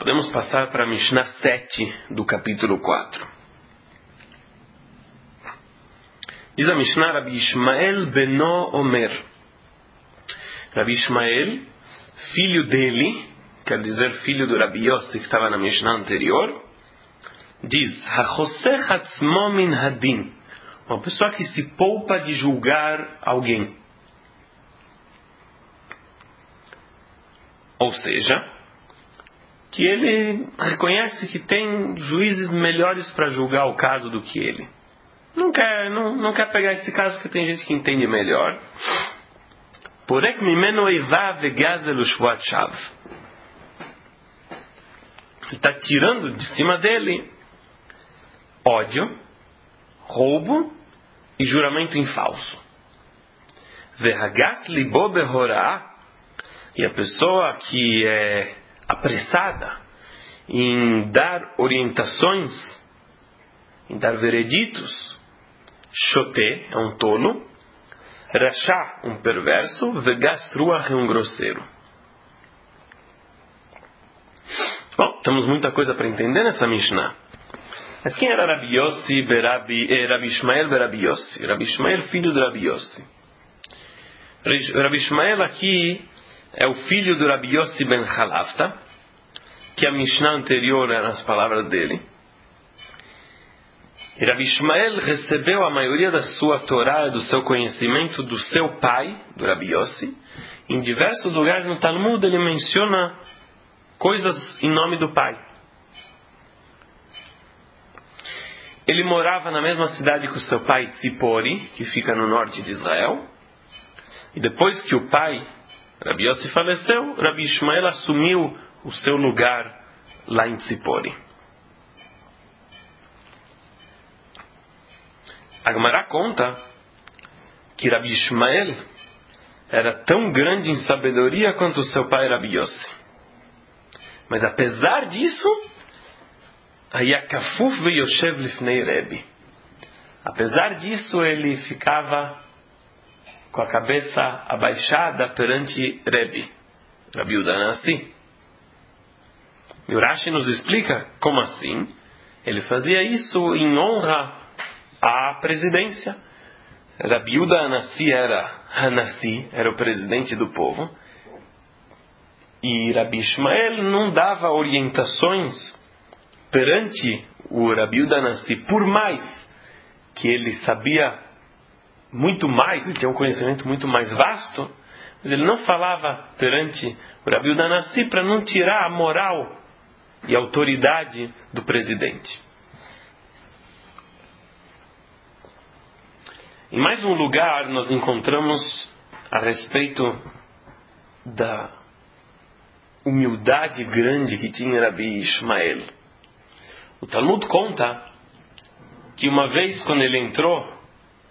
Podemos passar para a Mishnah 7 do capítulo 4. Diz a Mishnah: Rabi Ishmael beno Omer. Rabi Ishmael, filho dele, quer dizer, filho do Rabi Yossi, que estava na Mishnah anterior, diz: Hachosech atzmo min hadin. Uma pessoa que se poupa de julgar alguém. Ou seja, que ele reconhece que tem juízes melhores para julgar o caso do que ele. Não quer pegar esse caso porque tem gente que entende melhor. Porém, mimeno eivav vegazel ushvat shav. Ele está tirando de cima dele ódio, roubo e juramento em falso. Vehagas libo behorah. E a pessoa que é apressada em dar orientações, em dar vereditos, Shoté é um tolo, Rashá um perverso, Vegas ruach é um grosseiro. Bom, temos muita coisa para entender nessa Mishnah. Mas quem era Rabi Yossi, Rabi Ishmael Rabi Yossi? Rabi Ishmael, filho de Rabi Yossi. Rabi Ishmael aqui é o filho do Rabi Yossi ben Halavta, que a Mishnah anterior eram as palavras dele. E Rabi Ishmael recebeu a maioria da sua Torá, do seu conhecimento, do seu pai, do Rabi Yossi. Em diversos lugares no Talmud ele menciona coisas em nome do pai. Ele morava na mesma cidade que o seu pai, Tzipori, que fica no norte de Israel. E depois que o pai, Rabi Yossi, faleceu, Rabi Ishmael assumiu o seu lugar lá em Tzipori. A Gemara conta que Rabi Ishmael era tão grande em sabedoria quanto o seu pai Rabi Yossi. Mas apesar disso, Hayakafuf veyoshev lifnei Rebbe. Apesar disso, ele ficava com a cabeça abaixada perante Rebbe, Rabi Yehuda Hanassi. E o Rashi nos explica como assim. Ele fazia isso em honra à presidência. Rabi Yehuda Hanassi era o presidente do povo. E Rabi Ishmael não dava orientações perante o Rabi Yehuda Hanassi, por mais que ele sabia muito mais, ele tinha um conhecimento muito mais vasto, mas ele não falava perante o Rabi Yehuda Hanassi para não tirar a moral e a autoridade do presidente. Em mais um lugar nós encontramos a respeito da humildade grande que tinha Rabi Ishmael. O Talmud conta que uma vez quando ele entrou,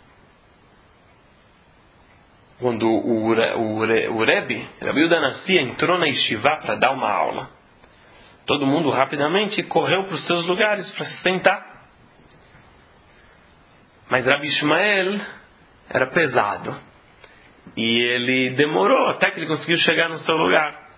quando o Rebbe, Rabi Yehuda Hanassi, entrou na Yeshiva para dar uma aula, todo mundo rapidamente correu para os seus lugares para se sentar. Mas Rabi Ishmael era pesado. E ele demorou até que ele conseguiu chegar no seu lugar.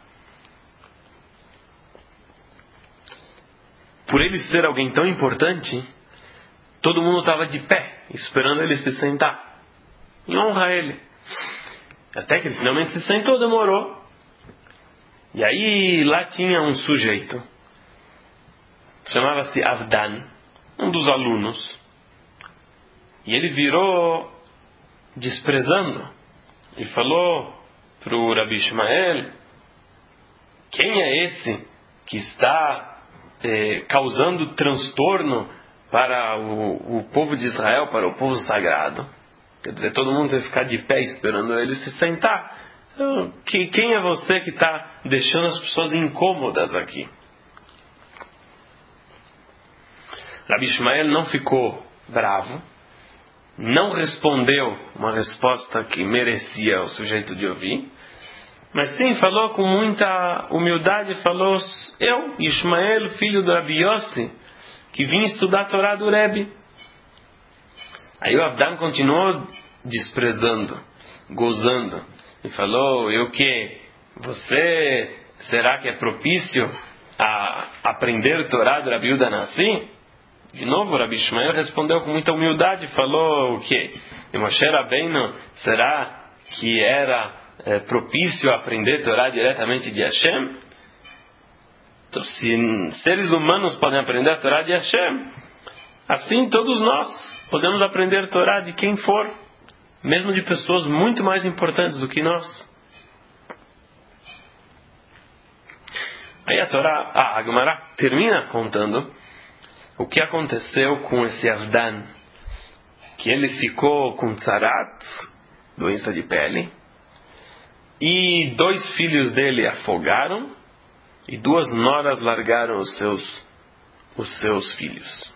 Por ele ser alguém tão importante, todo mundo estava de pé, esperando ele se sentar, em honra a ele. Até que ele finalmente se sentou, demorou. E aí lá tinha um sujeito, chamava-se Avdan, um dos alunos. E ele virou desprezando e falou para o Rabi Ishmael: quem é esse que está causando transtorno para o povo de Israel, para o povo sagrado? Quer dizer, todo mundo vai ficar de pé esperando ele se sentar. Quem é você que está deixando as pessoas incômodas aqui? Rabi Ishmael não ficou bravo, não respondeu uma resposta que merecia o sujeito de ouvir, mas sim falou com muita humildade, falou: eu, Ishmael, filho do Rabi Yossi, que vim estudar a Torá do Rebbe. Aí o Avdan continuou desprezando, gozando, e falou: e o que? Você, será que é propício a aprender Torá do Rabi Yehuda Hanassi? De novo, Rabi Ishmael respondeu com muita humildade, falou o quê? E Moshe Rabbeinu, será que era propício a aprender Torá diretamente de Hashem? Então, se seres humanos podem aprender a Torá de Hashem, assim todos nós podemos aprender Torá de quem for, mesmo de pessoas muito mais importantes do que nós. Aí a Gemara termina contando o que aconteceu com esse Avdan, que ele ficou com tzarat, doença de pele, e 2 filhos dele afogaram, e 2 noras largaram os seus filhos.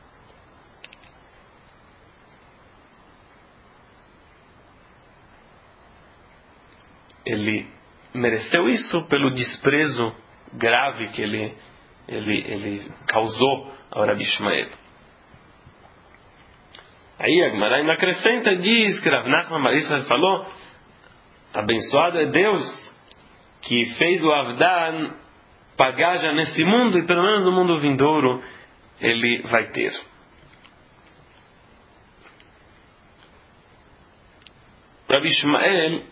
Ele mereceu isso pelo desprezo grave que ele causou ao Rabi Ishmael. Aí a Gemara ainda acrescenta, diz que Rav Nachman bar Israel falou, abençoado é Deus que fez o Avdan pagar já nesse mundo, e pelo menos no mundo vindouro ele vai ter. Rabi Ishmael,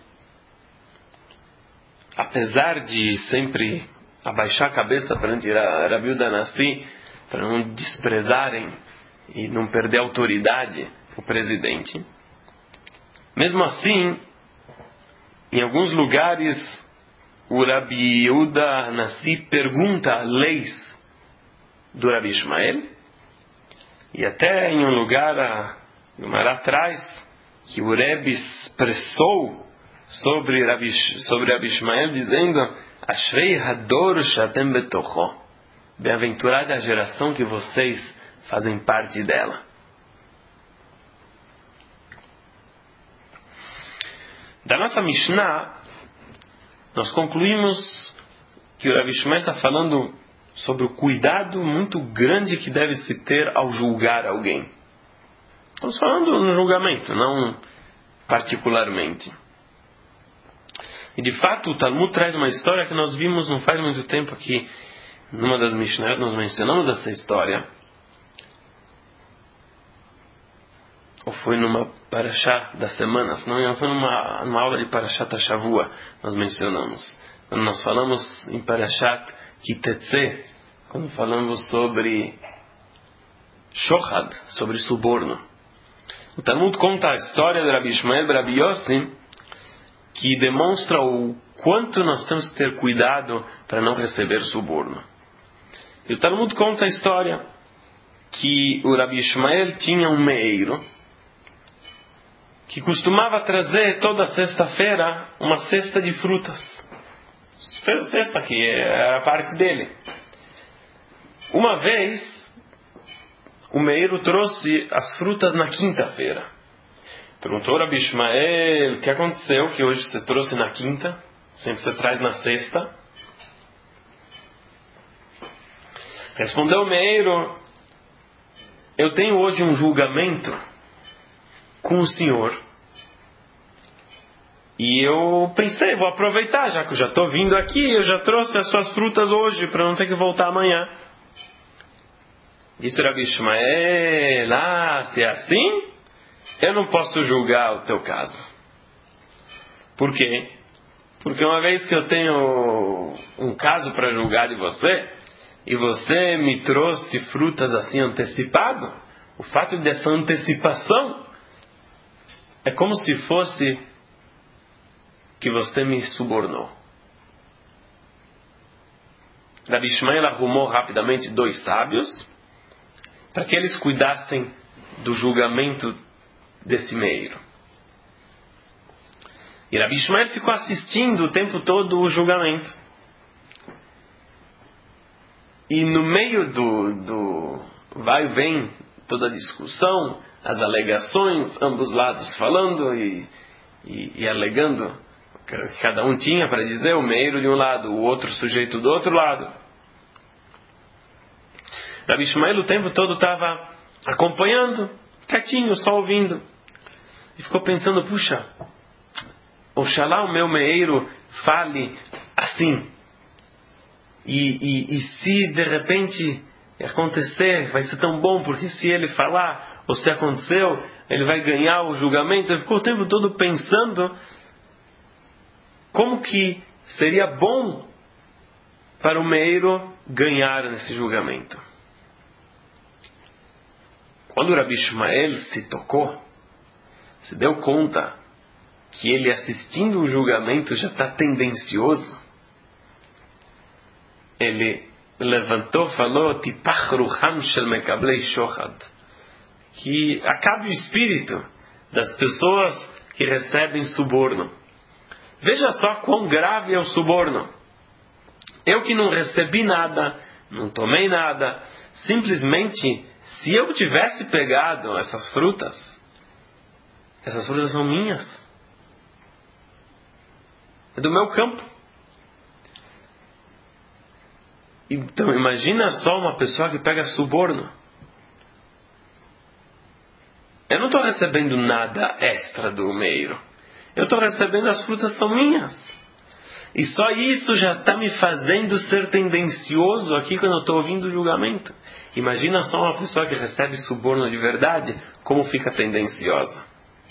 apesar de sempre abaixar a cabeça perante Rabi Yehuda Hanassi, para não desprezarem e não perder a autoridade o presidente, mesmo assim, em alguns lugares o Rabi Yehuda Hanassi pergunta leis do Rabi Ishmael, e até em um lugar atrás que o Rebbe expressou sobre Rabi Ishmael dizendo: Ashrei hador shatem betocho, bem-aventurada a geração que vocês fazem parte dela. Da nossa Mishnah, nós concluímos que o Rabi Ishmael está falando sobre o cuidado muito grande que deve se ter ao julgar alguém. Estamos falando no julgamento, não particularmente. E de fato o Talmud traz uma história que nós vimos não faz muito tempo aqui. Numa das Mishnah nós mencionamos essa história. Ou foi numa Parashá da semana, se não me engano, foi numa aula de Parashat Shavua, nós mencionamos. Quando nós falamos em Parashat Kitetse, quando falamos sobre Shochad, sobre suborno. O Talmud conta a história de Rabi Ishmael e Rabi Yossi, que demonstra o quanto nós temos que ter cuidado para não receber suborno. E o Talmud conta a história que o Rabi Ishmael tinha um meeiro que costumava trazer toda sexta-feira uma cesta de frutas. Cesta que era a parte dele. Uma vez, o meeiro trouxe as frutas na quinta-feira. Perguntou Rabi Ishmael: o que aconteceu que hoje você trouxe na quinta? Sempre você traz na sexta. Respondeu o meeiro: eu tenho hoje um julgamento com o senhor. E eu pensei, vou aproveitar, já que eu já estou vindo aqui, eu já trouxe as suas frutas hoje, para não ter que voltar amanhã. Disse Rabi Ishmael: se é assim, eu não posso julgar o teu caso. Por quê? Porque uma vez que eu tenho um caso para julgar de você, e você me trouxe frutas assim antecipado, o fato dessa antecipação é como se fosse que você me subornou. Rabi Ishmael arrumou rapidamente 2 sábios para que eles cuidassem do julgamento desse meeiro. E Rabi Ishmael ficou assistindo o tempo todo o julgamento. E no meio do vai e vem toda a discussão, as alegações, ambos lados falando e alegando o que cada um tinha para dizer, o meeiro de um lado, o outro sujeito do outro lado. Rabi Ishmael o tempo todo estava acompanhando, quietinho, só ouvindo. E ficou pensando: puxa, oxalá o meu meeiro fale assim. e se de repente acontecer, vai ser tão bom, porque se ele falar, ou se aconteceu, ele vai ganhar o julgamento. Ele ficou o tempo todo pensando como que seria bom para o meiro ganhar nesse julgamento. Quando o Rabi Ishmael se tocou, se deu conta que ele assistindo o julgamento já está tendencioso, ele levantou e falou: Tipach rucham shel mekablei shochad, que acabe o espírito das pessoas que recebem suborno. Veja só quão grave é o suborno. Eu que não recebi nada, não tomei nada, simplesmente, se eu tivesse pegado essas frutas são minhas. É do meu campo. Então, imagina só uma pessoa que pega suborno. Eu não estou recebendo nada extra do meiro. Eu estou recebendo as frutas são minhas. E só isso já está me fazendo ser tendencioso aqui quando eu estou ouvindo o julgamento. Imagina só uma pessoa que recebe suborno de verdade, como fica tendenciosa.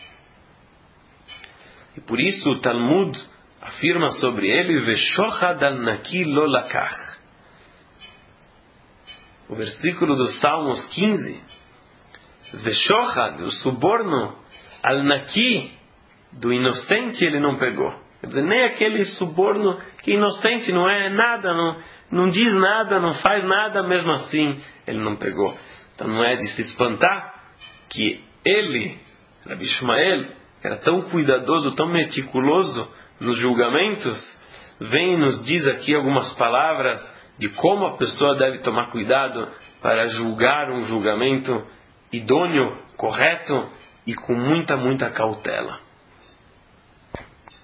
E por isso o Talmud afirma sobre ele: Veshochad al naki lo lakach. O versículo dos Salmos 15. Veshochad, o suborno, al naki, do inocente ele não pegou. Quer dizer, nem aquele suborno que é inocente, não é nada, não diz nada, não faz nada, mesmo assim ele não pegou. Então não é de se espantar que ele, Rabi Ishmael, que era tão cuidadoso, tão meticuloso nos julgamentos, vem e nos diz aqui algumas palavras de como a pessoa deve tomar cuidado para julgar um julgamento idôneo, correto e com muita, muita cautela.